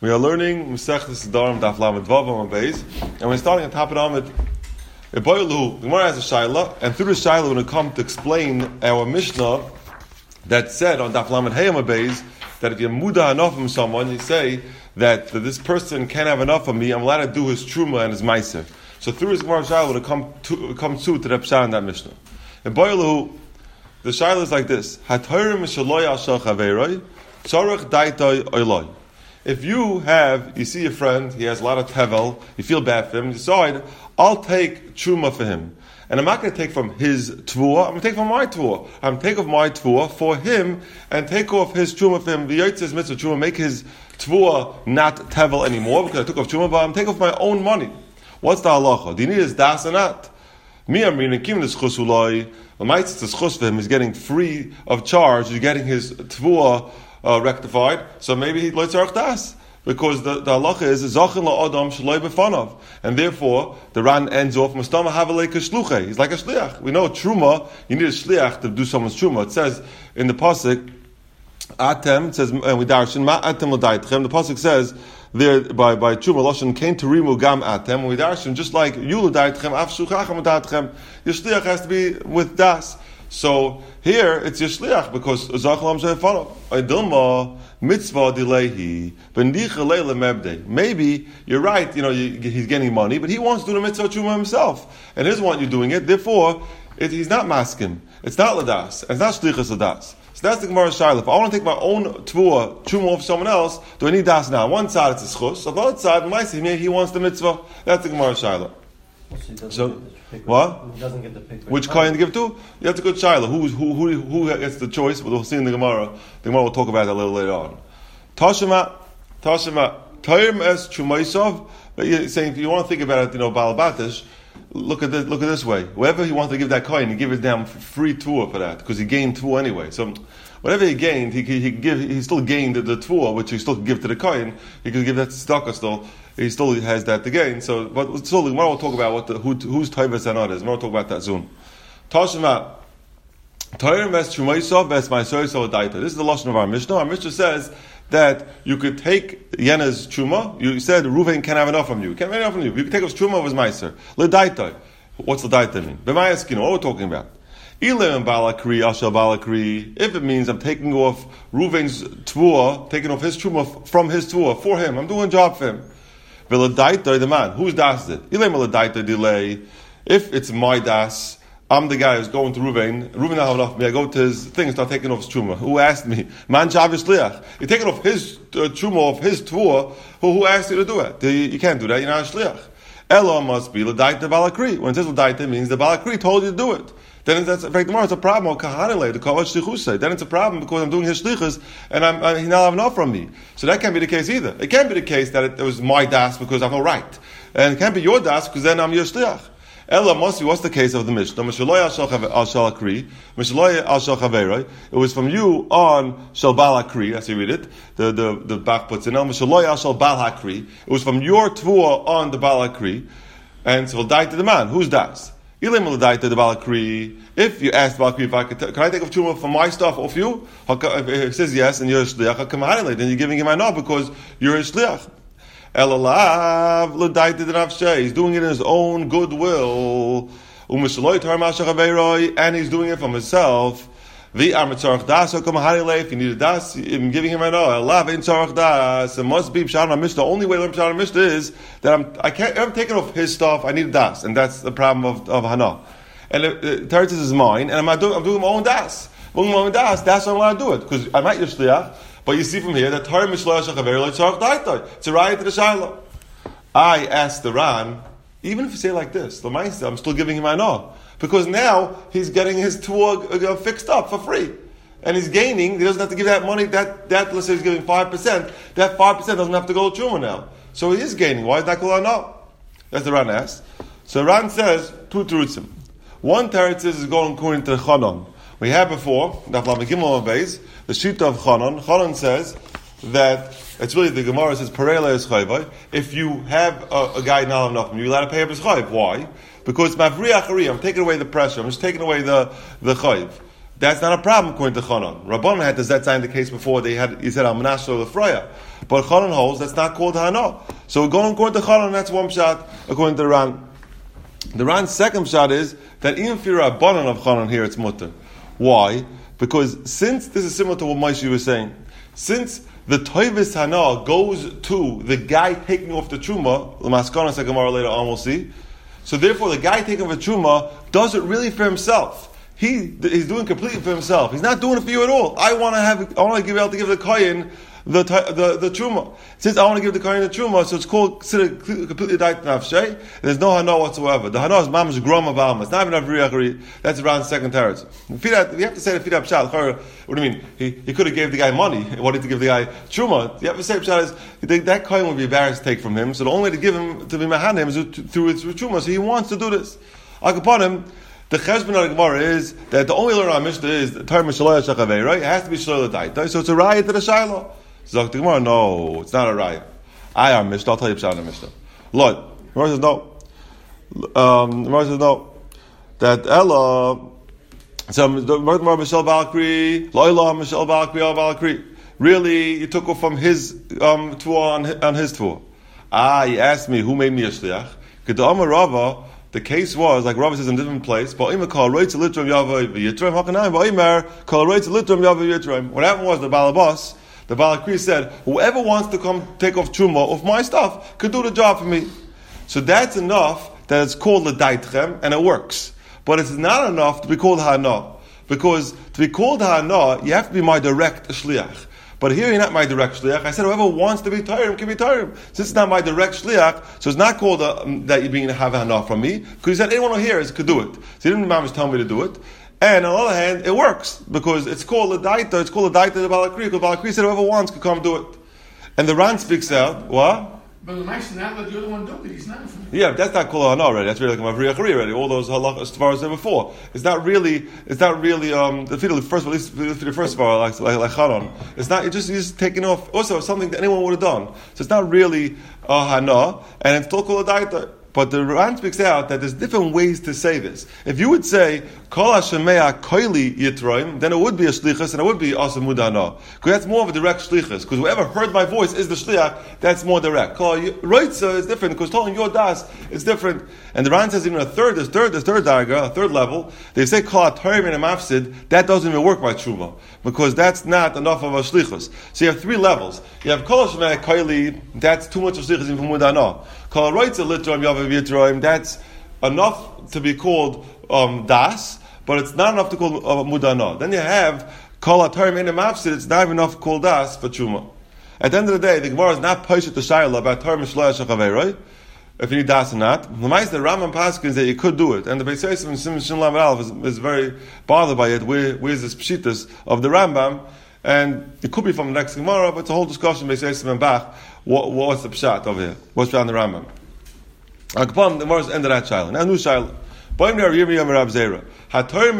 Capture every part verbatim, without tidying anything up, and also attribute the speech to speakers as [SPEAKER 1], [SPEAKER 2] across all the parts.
[SPEAKER 1] We are learning Masechtas Nedarim Daf Lamed Vav Amud Beis, and we're starting at top of Amud. The Gemara has a Shaila, and through the Shaila we're going to come to explain our Mishnah that said on Daf Lamed Hey Amud Beis that if you muda enough from someone, you say that, that this person can't have enough of me, I'm allowed to do his truma and his meiser. So through his Gemara Shaila we're going to come to come to the Pshat in that Mishnah. In Boilahu, the Shaila is like this: Hatorim Mishaloi Al Shal Chaveroi Tzorach Daitoi Oiloi. If you have, you see a friend, he has a lot of tevel, you feel bad for him, you decide, I'll take truma for him. And I'm not going to take from his tvua, I'm going to take from my tvua. I'm going to take off my tvua for him, and take off his truma for him. V'yotzes mitzvah truma, make his tvua not tevel anymore, because I took off truma, but I'm taking off my own money. What's the halacha? Do you need his das or not? Me, I'm reading, kim l'schus uloi, the mitzvah the schus for him is getting free of charge, he's getting his tvua Uh, rectified, so maybe he lo tzarich das, because the, the halacha is zachin la'adam shaloi b'fanav, and therefore the Ran ends off mustama havelei k'shluchei. He's like a shliach. We know truma, you need a shliach to do someone's truma. It says in the pasuk, atem, it says and we darshan ma atem l'daitchem. The pasuk says there by by truma lashon came to rimu gam atem. We darshan just like you l'daitchem af shuchachem l'daitchem. Your shliach has to be with das. So here it's your shliach because zachem she'fanav. Dilma mitzvah dilehi bendicha leila mebde. Maybe you're right. You know you, he's getting money, but he wants to do the mitzvah truma himself, and he doesn't want you doing it. Therefore, it, he's not maskim. It's not ladas. It's not shlichus ladas. So that's the Gemara Shaila. If I want to take my own tvua truma of someone else, do I need das now? On one side it's a schus. On the other side, maybe he wants the mitzvah. That's the Gemara Shaila. So, what?
[SPEAKER 2] He doesn't get the pick.
[SPEAKER 1] Which kohen to give to? That's a good shaila. Who who who who gets the choice? But we'll see in the Gemara. The Gemara will talk about that a little later on. Tashema, Tashema, Taim es Chumaisov. But you're saying if you want to think about it, you know, Balabatish. Look at this. Look at this way. Whoever he wants to give that kohen, he give it down free tour for that because he gained tour anyway. So whatever he gained, he he give. He still gained the, the tour, which he still could give to the kohen. He could give that to tzedakah still. He still has that to gain. So, but still, the Gemara will talk about what the, who, whose taivas and others. We'll talk about that soon. Tashema, Tayyim es Shumaisov es Ma'asoisov Daita. This is the lashon of our Mishnah. Our Mishnah says that you could take Yena's truma. You said Reuven can't have enough from you. You can't have enough from you. You can take his truma of his meiser. L'daita. What's l'daita mean? B'mayaskin. What we're talking about? Ilim balakri ashal balakri. If it means I'm taking off Reuven's tvua, taking off his truma from his tvua for him, I'm doing a job for him. The man, whose das is it? Delay. If it's my das, I'm the guy who's going to Reuven. Reuven don't have enough for me. I go to his thing and start taking off his truma. Who asked me? Man Shavis Shliach. You're taking off his uh, truma of his tvua. Who, who asked you to do it? You, you can't do that. You're not a shliach. Elo must be l'daita balakri. When it says l'daita, it means the balakri told you to do it. Then that's, in fact, tomorrow it's a problem. The then it's a problem because I'm doing his shlichus and I'm, I, he now have enough from me. So that can't be the case either. It can't be the case that it, it was my das because I have no right, and it can't be your das because then I'm your shliach. Ella Mosi, what's the case of the Mishnah? It was from you on Shal Balakri, as you read it. The the the Bach puts in. It was from your tvua on the Balakri, and so we'll die to the man. Who's das? If you ask Balakri, if I could, t- can I take off truma from my stuff off you? If he says yes, and you're a shliach, then you're giving him a no because you're a shliach. He's doing it in his own goodwill, and he's doing it from himself. If you need a das, I'm giving him a no. It must be Pshat Mishnah. The only way to learn Pshat Mishnah is that I'm I can't I'm taking off his stuff. I need a das, and that's the problem of of Hana. And the Teretz is mine, and I'm not doing I'm doing my own das. I'm doing my own das. That's why I'm allowed to do it because I'm not your shliach. But you see from here that Torah Mishloach Chaver Lo Tzarich Daita. It's a riot to the Shiloh. I asked the Ran, even if you say it like this, the Meister, I'm still giving him my no. Because now he's getting his tour uh, fixed up for free. And he's gaining, he doesn't have to give that money, that, that let's say he's giving five percent, that five percent doesn't have to go to Truma now. So he is gaining. Why is that called a no? That's the Ran asked. So Ran says, two terutzim. One teretz is going according to Chanan. We had before, the Shita of Chanan. Chanan says that it's really the Gemara says Parela is chayvai. If you have a, a guy not enough, you're allowed to pay up his chayv. Why? Because mavriach ari, I'm taking away the pressure. I'm just taking away the the chayv. that's not a problem according to Chanan. Rabbanan had the Zet in the case before. They had he said al Menashe or Lefraya, but Chanan holds that's not called Hana. So we're going according to Chanan. That's one shot according to the Ran. The Ran's second shot is that even if you're a Rabbanan of Chanan here, it's mutter. Why? Because since this is similar to what Moshe was saying, since the Toivis Hana goes to the guy taking off the Truma, the Maskana Gemara later on we'll see. So therefore, the guy taking off the Truma does it really for himself. He he's doing completely for himself. He's not doing it for you at all. I want to have. I want to give out to give the kohen the the the truma. Since I want to give the kohen the truma, so it's called considered completely died nafshay. There's no hana whatsoever. The hana is mamash groma b'alma. It's not even a vriachri. That's around second territory. If you have to say the fidap shal. What do you mean? He he could have gave the guy money. He wanted to give the guy truma. The other say shal is that kohen would be embarrassed to take from him. So the only way to give him to be mahan him is through his truma. So he wants to do this. Like upon him. The cheshbon of the Gemara is that the only learn on Mishnah is the term Mishalaya Shachavei, right? It has to be Shalaya Daita. So it's a riot to the Shiloh. So the Gemara, no, it's not a riot. I am Mishnah. I'll tell you Pshat in Mishnah. Lord, the Gemara says no. Um, the Gemara says no. That Ella, so the Gemara Mishal Balkri, Loila Mishal Balkri, Al Balkri. Really, you took off from his um tour on his, on his tour. Ah, he asked me who made me a shliach. Kedama Rava. The case was, like Rabbi says in a different place, what happened was the Balabas, the Balakri said, whoever wants to come take off Truma of my stuff could do the job for me. So that's enough that it's called the Daitchem, and it works. But it's not enough to be called Hana. Because to be called Hana, you have to be my direct Shliach. But here you're not my direct shliach. I said whoever wants to be Torah can be Torah. Since it's not my direct shliach, so it's not called a, um, that you're being have enough from me. Because he said anyone who hears could do it. So he didn't mamish tell me to do it. And on the other hand, it works because it's called a daita. It's called a daita the Balakri. Because Balakri said whoever wants could come do it. And the Ran speaks out. What?
[SPEAKER 2] But the nice now that the other one do it, he's not.
[SPEAKER 1] Yeah, but that's not kol hana already. That's really like a mavriyachari already. All those halachas as far as there before. It's not really. It's not really. Um, the first, at least the first bar, like like, like charon. It's not. It's just he's just taking off. Also, something that anyone would have done. So it's not really a hana, and it's still kol a daita. But the Ran speaks out that there's different ways to say this. If you would say Kol Hashemea Koili Yitroim, then it would be a shlichus and it would be also mudana. Because that's more of a direct shlichus. Because whoever heard my voice is the shliach. That's more direct. Kol Roitza is different because telling your das is different. And the Ran says even a third, there's third, there's third darga, a third level. They say Kol Hatorim and a mafsid. That doesn't even work by truma because that's not enough of a shlichus. So you have three levels. You have Kol Hashemea Koili. That's too much of shlichus even for mudana. Kol Roitza Litroim Yavav Yitroim. That's enough to be called um, das. But it's not enough to call uh, mudana. Then you have kol hatarim in the mafsid. It's not even enough to call das for truma. At the end of the day, the Gemara is not poshet the shayla about tarim shloya shachavei, right? If you need das or not. The Ma'is the Rambam paskins that you could do it, and the Beis Yosef and Simon Shin Lamed Aleph is, is very bothered by it. Where, where's this pshitas of the Rambam? And it could be from the next Gemara, but it's a whole discussion. Beis Yosef and Bach. What, what's the pshat over here? What's found in the Rambam? The Gemara's end of that shayla. Now, new shayla. If you turn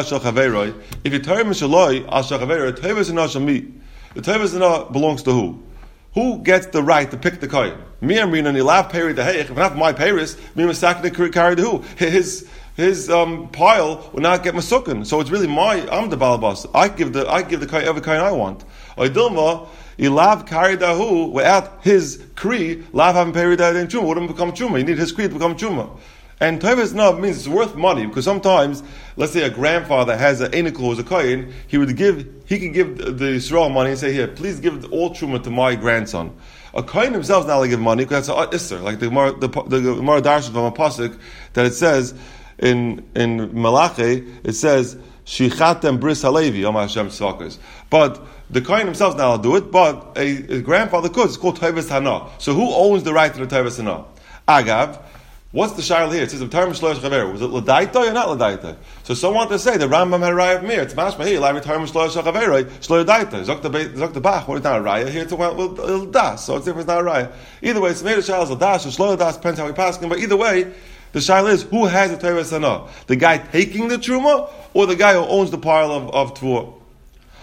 [SPEAKER 1] mishaloi al shachavera, tevas and ashami, the tevas and belongs to who? Who gets the right to pick the kohen? Me and Rina, and he'll have peri the heich. If not my paris, me and Masakna carry the who? His his um, pile will not get masukin. So it's really my. I'm the balabas. I give the I give the kohen every kohen I want. Oidilma. Ilav carry the who without his kri. Lav having peri the in truma wouldn't become truma. You need his kri to become truma. And Teves Nav means it's worth money because sometimes, let's say a grandfather has an enikul who's a kohen, he would give, he could give the Yisrael money and say, here, please give all truma to my grandson. A kohen himself is not allowed to give money because that's an isser, like the Gemara the, the, the Darshan from a pasuk that it says in in Malachi, it says Shichatem Bris Halevi, Omar Hashem Tzvakas. But the kohen himself is not allowed to do it, but a, a grandfather could. It's called Teves Hana. So who owns the right to the Teves Hana? Agav. What's the shayla here? It says the term shloish chaver. Was it l'daita or not l'daita? So someone wants to say the Rambam had a raya of mir. It's mashma here. Like term shloish chaver, shloish daita. Zok the zok the bach. What is not a raya here? It's a little das. So it's different. It's not a raya. Either way, it's made a shayla a das or shloish das. Depends how we pass him. But either way, the shayla is who has the teres hana? The guy taking the truma or the guy who owns the pile of of tvur?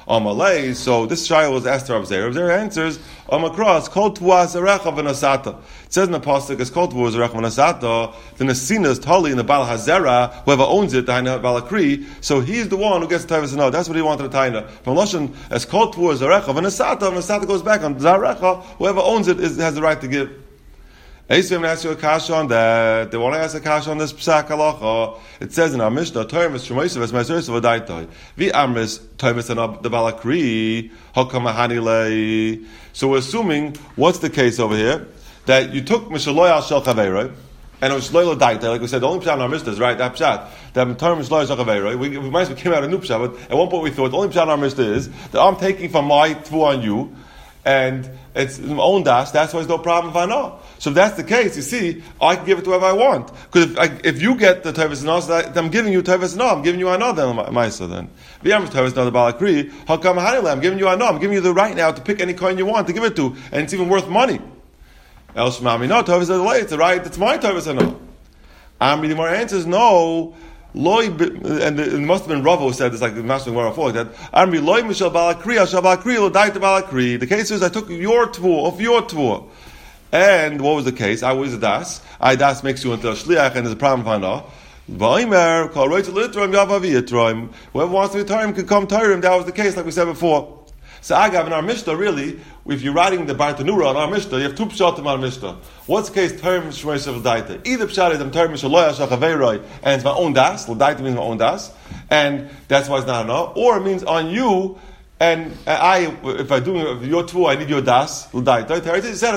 [SPEAKER 1] Amalei. So this child was asked to Rav Zera. Rav Zera answers, Amakras, Kol Tuas Erecha V'Nasata. It says in the pasuk, as Kol Tuas Erecha V'Nasata, the Nesina is totally in the Bal Hazera, whoever owns it, the Haina Balakri, so he's the one who gets the Tevas Anah. That's what he wanted to Taina. From Lashon, as Kol Tuas Erecha V'Nasata, V'Nasata goes back on Zarecha, whoever owns it is, has the right to give. Eisvim ask you a kasha on that. They want to ask a kasha on this psak halacha. It says in our Mishnah, Torah is Shemoisav as Meiseris of Adaitoi. Vi Amris Toimus and the Balakri Hakam Hanilei. So we're assuming what's the case over here that you took Mishaloy al Shel Chaveiroi and it was Shloilo Daitoi. Like we said, the only pshat in our Mishnah is right. That pshat that Torah Mishaloy Shel Chaveiroi. We, we might as well came out a new pshat, but at one point we thought the only pshat in our Mishnah is that I'm taking from my tvu on you. And it's my own das, that's why there's no problem if I know. So if that's the case, you see, I can give it to whoever I want. Because if, I, if you get the Tevis Anah, so I'm giving you Tevis Anah, I'm giving you Anah then, Maisa then. V'yam Tevis Anah, the Balakri, Hakam Hanile, I'm giving you Anah, I'm giving you the right now to pick any coin you want to give it to, and it's even worth money. El Shmami, no, Tevis Anah, it's the right, it's my Tevis Anah. Amri, the more answers, no, Loy, and it must have been Ravo who said this, like the Master of Gemara like that. Amri loy mishal balakri, shal balakri lo daita balakri. The case is I took your tvur of your tvur, and what was the case? I was a das. I das makes you into a shliach, and there's a problem found out. V'aimer kol roitz litroim yavav yitroim. Whoever wants to be Torah can come Torah. That was the case, like we said before. So Agav, in our Mishnah, really, if you're writing the Bartanura on our Mishnah, you have two pshatim on our Mishnah. What's the case? Term Shmeisav Daita. Either pshat is I'm term Shaloya Shachaveiroi, and it's my own das. L'daita means my own das, and that's why it's not enough. Or it means on you, and I, if I do your two, I need your das. L'daita. It said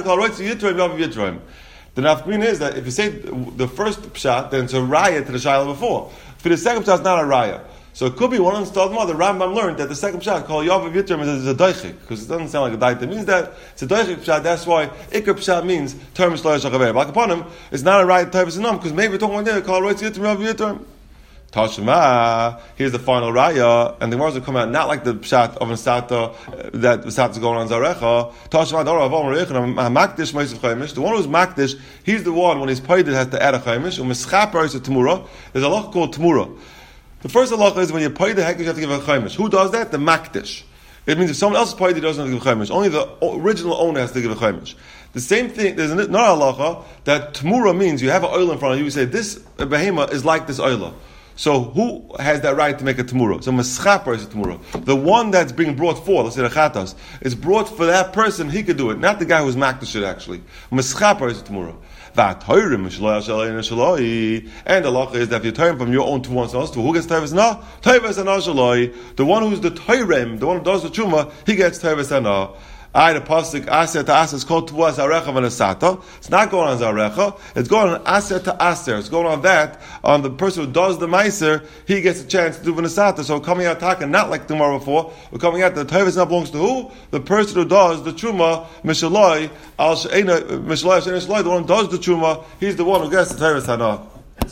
[SPEAKER 1] the nafkamin is that if you say the first pshat, then it's a raya to the shayla before. For the second pshat, it's not a raya. So it could be one of the Talmud. The Rambam learned that the second pshat called Yavav Yitrim is a doichik because it doesn't sound like a daita. It means that it's a doichik pshat. That's why Iker pshat means term shloish chaver. Like upon him, it's not a right type of sinam because maybe we're talking about there called Roitz Yitrim Yavav Yitrim. Tashma. Here's the final raya, and the words will come out not like the pshat of Nesata that Nesata is going on Zarecha. Tashma Dora Avom Reichon Makdish Meisav Chaimish. The one who's Makdish, he's the one when he's paid has to add a Chaimish. Umischaper is a Tamura. There's a lot called Tamura. The first halacha is when you pay the hekesh, you have to give a chaimish. Who does that? The makdish. It means if someone else paid, he doesn't have to give a chaimish. Only the original owner has to give a chaimish. The same thing, there's another halacha that tmura means you have an oil in front of you, you say this behema is like this oil. So who has that right to make a tmura? So maschaper is a tmura. The one that's being brought for, let's say the chatas, is brought for that person, he could do it, not the guy who's makdish it actually. Maschaper is a tmura. And the law is that if you turn from your own to one else, to who gets Tevis Anah? Tevis Anah Shaloi. The one who's the Toirem, the one who does the Chuma, he gets Tevis Anah. I, the pasuk aser to aser is called Tuas Zarecha V'Nasata. It's not going on Zarecha. It's going on aser to aser. It's going on that on the person who does the meiser. He gets a chance to do V'Nasata. So coming out talking not like tomorrow before. We're coming out the Tevis Anah belongs to who? The person who does the Truma Mishaloi Al Sheina Mishaloi Sheina Shaloi. The one who does the Truma. He's the one who gets the Tevis Anah.